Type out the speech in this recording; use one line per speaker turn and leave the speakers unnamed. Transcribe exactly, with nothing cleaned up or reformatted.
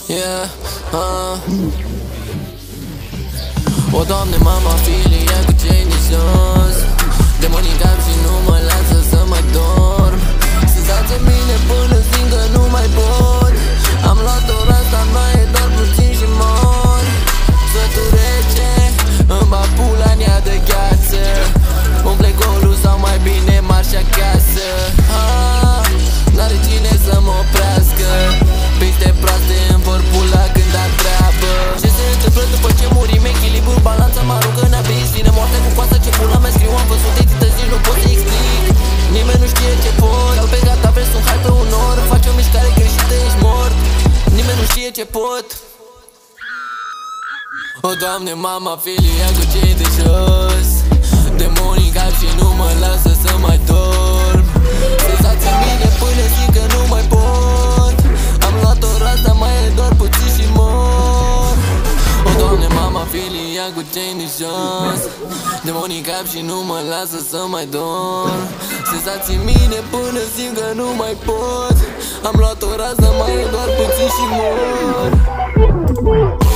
Yeah, uh. O, Doamne, mama, filia cu cei de jos. Demonii în cap și nu mă lasă să mai dorm. Senzație mine până simt că nu mai pot. Am luat ora asta, mai e doar puțin și mor. Sfătul rece, îmi bag pula în ea de gheață. Umple golul sau mai bine marș acasă. ah, N-are cine să mă oprească. Piste proaste îmi vor pula când ar treabă. Ce se întâmplă după ce murim? Echilibru, balanța mă aruncă în abiz. Vine moartea cu coasta, ce pula mea scriu. Am văzut entități, nici nu pot să explic. Nimeni nu știe ce pot. Cal pe gata, vezi un hai pe un or. Faci o mișcare greșită, ești mort. Nimeni nu știe ce pot. O, Doamne, mama, filia cu cei de jos. Demonii în cap și nu mă lasă să mai dorm. Senzații mine până simt că nu mai pot. Am luat o asta, mai e doar puțin și mor. O, Doamne, mama, filia cu cei de jos. Demonii în cap și nu mă lasă să mai dorm. Senzații mine până simt că nu mai pot. Am luat o asta, mai e doar puțin și mor.